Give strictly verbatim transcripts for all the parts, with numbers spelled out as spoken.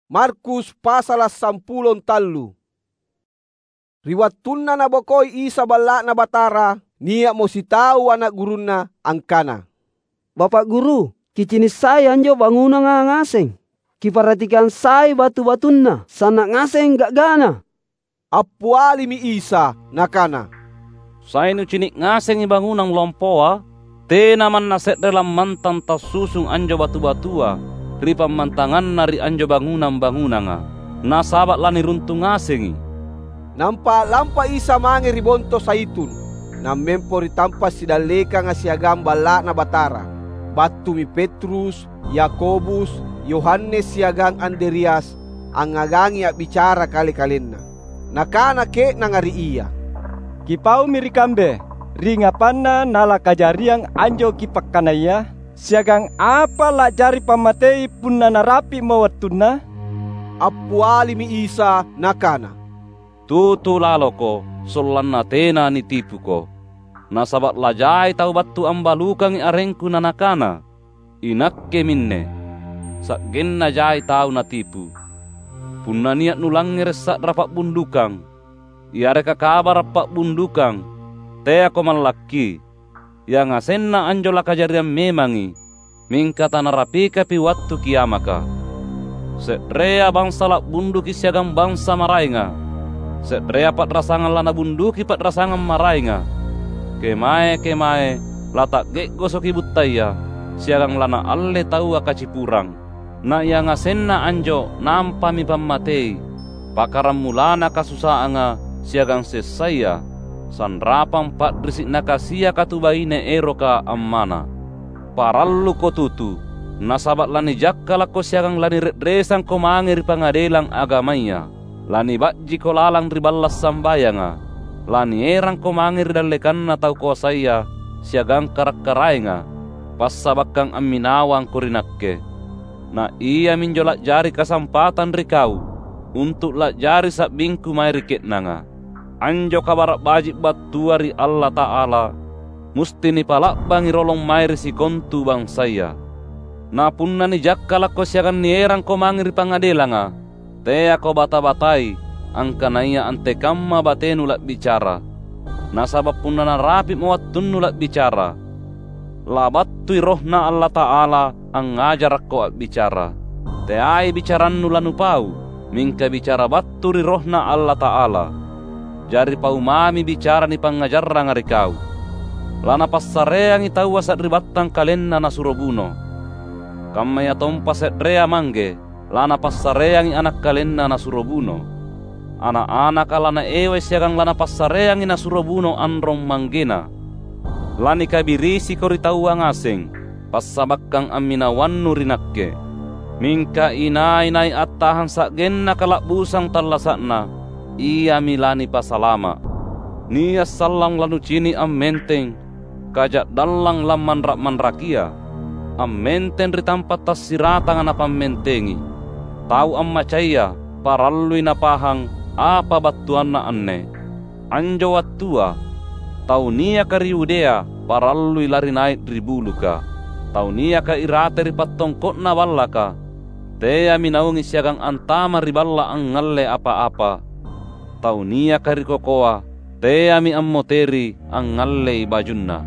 Markus pasal sampulon tallu. Riwattunna nabokoi Isa balla na Batara, niya mo sitau anak gurunna angkana. Bapak Guru, kicinis saya anjo bangunan nga ngaseng. Kiperhatikan saya batu-batunna, sana ngaseng gak gana. Apuali mi Isa nakana. Saya nu cinik ngaseng i bangunan lompoa, te naman naset dalam mantan tas susung anjo batu-batua, ripa mantangan nari anjo bangunan-bangunanga. Nasabat lani runtung ngasengi. Nampa lampa Isa mange ribonto saitun, namempo ritampa sidaleka nga siagam balla na Batara. Batu mi Petrus, Yakobus, Yohanes siagang Andreas, ang ngagangi at bicara kali-kalinna. Nakana ke nangari iya. Kipau mirikambe, ringapanna nala kajariang anjo kipakkanaya, siagang apa la jari pamatei punna narapi mawattunna? Apuali mi Isa nakana. Tutu laloko, solanna tena ni tipu ko. Nasabat lajai tau batu ambalukang i arengku nanakana. Inakke minne. Sak genna jai tau na tipu. Punna niat nulangir sak rapak bundukang. Iare kabar rapak bundukang. Te ako malaki. Yang asenna anjola kajarian memangi. Mingka tanarapi kapi wattu kiamaka. Setrea bangsa lak bunduki siagam bangsa marainga. Setrea pat rasangan lana bunduki pat rasangan marainga. Kemae kemae latak gek gosoki butaya. Siagang lana alle tau akacipurang. Na yang asenna anjo nampa mi pammatei. Pakaram mulana kasusaanga siagang sesaya. Sanrapang pat risik nakasia katubaine eroka ammana. Parallu ko tutu. Nasabat lani jakkala ko siagang lani redresang ko mangir pangadelang agamaya. Lani bakji ko lalang riballas sambayanga. Lani erang ko mangir dalekan na tau ko saya. Siagang karak-karainga. Passabakang amminawang ko rinakke. Na iya minjolak jari kasampatan rikau. Untuk lak jari sak bingku may rikit nanga. Anjo kabarak bajik batuari Allah Ta'ala. Musti ni palak bangi rolong may risikontu bang saya. Na punna ni jakkala ko siagan ni erang ko mangir pangadelanga. Te ako bata-batai, ang kanaya ante kamma batenu lak bicara. Nasabab punna na rapi mawattunnu lak bicara. Labattui rohna Allah Ta'ala ang ngajar ko at bicara. Te ay bicarannu lanu pau, mingka bicara batturi rohna Allah Ta'ala. Jari pau mami bicara ni pangajarra ngari kau. Lana passareang itawa sa ribattang kalenna na surobuno. Kamaya tompa setrea mangge, lana passareang anak kalenna na surobuno. Anak-anak alana ewe siagang lana passareang na surobuno anrong manggena. Lani kabirisi koritawa ngaseng, passabakkang aminawannu rinakke. Mingka inay-inay attahan sa genna kalakbusang talasakna, iya milani pasalama. Niya salang lanu cini am menteng, kajak dalang laman rakman rakia. Am menten ritampat tas siratang anapam mentengi. Tau am macaya, paralui napahang, apa batuan na anne. Anjo wattua, tau niya kariudea, paralui lari naik ribuluka. Tau niya ka irate ripattongkot na ballaka. Teya minaungi siagang antama riballa ang ngalle apa-apa. Tau niya karikokoa, teya mi ammoteri ang ngalle bajunna.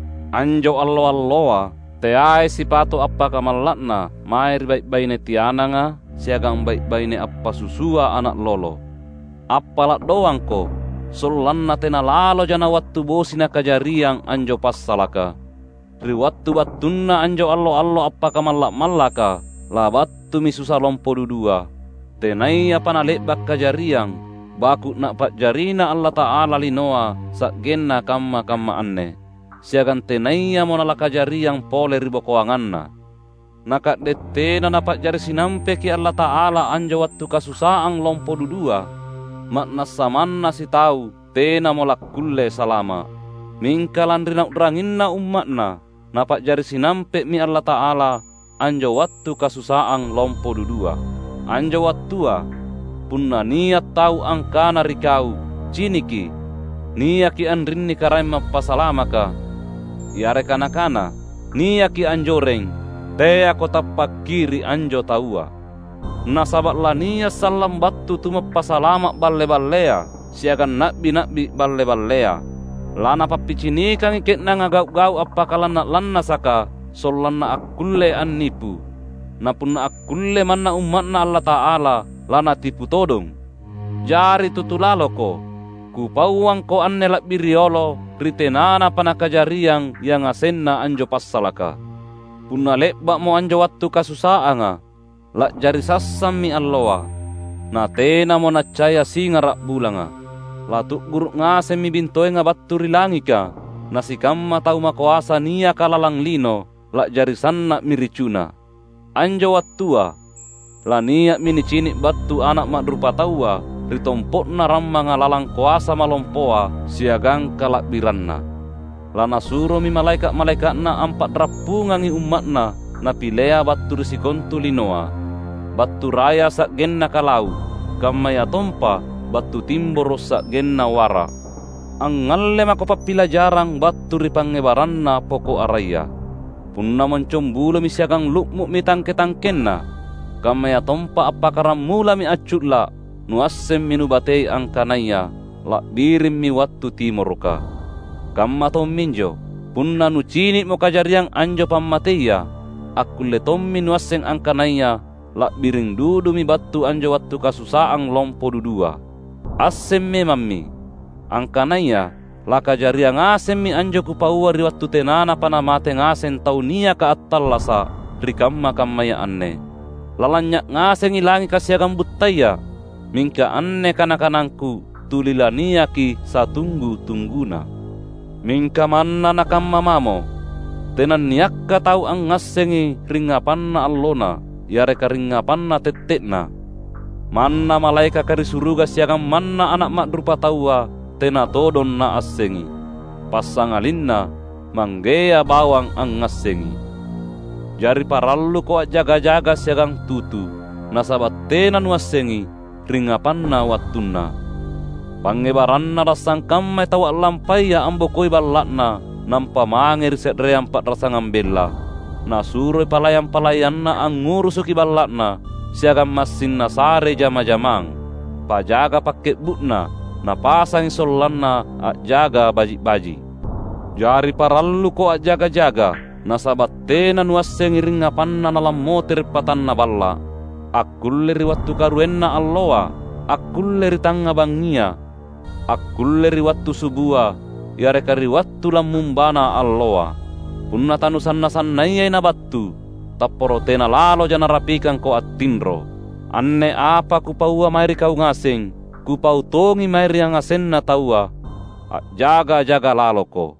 Anjo allo-alloa, teyae sipato appa kamallatna, mair baik-baine tiananga, siagang baik-baine appa susua anak lolo. Appalat doang ko, solanna tena lalo jana wattu bosina kajariang anjo passalaka. Riwattu battunna anjo allo-allo appa kamallak-mallaka, labattu mi susah lompo dudua. Tenai apa nalebak kajariang, bakut nak pat jarina Allah Ta'ala linoa, sak genna kamma-kamma anne. Siagan tenaya mo nalakajari yang pole ribo koanganna. Nakat dete na napat jari sinampe ki Allah Ta'ala anjo wattu kasusaang lompo dudua. Makna samanna si tau tena mo lakulle salama. Mingkalan rina udranginna ummatna. Napat jari sinampe mi Allah Ta'ala anjo wattu kasusaang lompo dudua. Anjo wattua punna niat tau angkana rikau ciniki. Niaki anrinni karai mappasalamaka. Iare kana-kana, niya ki anjoreng, te ako tapak kiri anjo taua. Nasabat lania salam batu tuma pasalamak balle-ballea, siagan nabi-nabi balle-ballea. Lana papicini kang iket na ngagau-gau apakalan na lanna saka, solan na akulle an nipu. Napun na akulle man na umat na Allah Ta'ala, lana tipu todong. Jari tutulalo ko, kupawang ko an nelak biriolo, ritenana panakajariang yang asenna anjo passalaka. Punna lebak mo anjo wattu kasusaanga, lak jari sassam mi alloa. Na tena mo nacaya singarak bulanga. Latuk guruk ngase mi bintoy nga battu rilangika. Nasikam tau makuasa niya kalalang lino, lak jari sanna miricuna. Anjo wattua, la niya minicinik battu anak madrupa taua, ritompot na ramma ngalalang kuasa malompoa, siagang kalak biranna. Lana suro mi malaikat-malaikat na ampat rapungangi umatna, na pilea battu risikontu linoa. Battu raya sak genna kalau, kamaya tompa, battu timboro sak genna wara. Ang ngalle mako papila jarang battu ripangebaranna poko araya. Punna mencombulo mi siagang lukmu mi tangke-tangkenna, kamaya tompa apakaram mula mi acutla, nuassem minu batei angkanaya, lak birim mi wattu timoroka. Kamma tom minjo, punna nu cinit mo kajariang anjo pammateya, akulle tommi nuasseng angkanaya, lak biring dudu mi battu anjo wattu kasusaang lompo dudua. Assem me mammi, angkanaya, laka jaria ngasem mi anjo kupaua ri wattu tenana panamate ngasen tau nia ka attallasa rikamma kammaya anne. Lalanyak ngaseng ilangi kasiagam buttaya, mingka anne kanakanangku tulila nia ki satunggu-tungguna. Mingka manna nakamma mamo, tenan niakka tau ang ngasengi ringapanna allona, yareka ringapanna tettekna. Manna malaika kari suruga siagam manna anak madrupa taua, tena todon na asengi. Pasangalinna, manggea bawang ang ngasengi. Jari parallu ko jaga-jaga siagang tutu, nasabat tena nuasengi, ringapanna wattunna. Pangebaranna rasang kammay tawa lampaya ambokoi ballatna, nampa mangir sedre ampat rasang ambella. Nasuroy palayam-palayanna ang ngurusuki ballatna, siagam masinna sare jama-jamang. Pajaga paket butna, napasang solanna ak jaga baji-baji. Jari parallu ko ak jaga-jaga, nasabat tena nuasengi ringapanna nalam motir patanna balla. Akkulleri wattu karuenna alloa, akkulleri tanga bangia, akkulleri wattu subua, yarekari wattu lamumbana alloa. Punna tanusanna sannayay na battu, tapporo tena lalo jana rapikan ko at tinro. Anne apa kupaua mairi kau ngaseng, kupau tongi mairi yang ngasen na taua, at jaga-jaga lalo ko.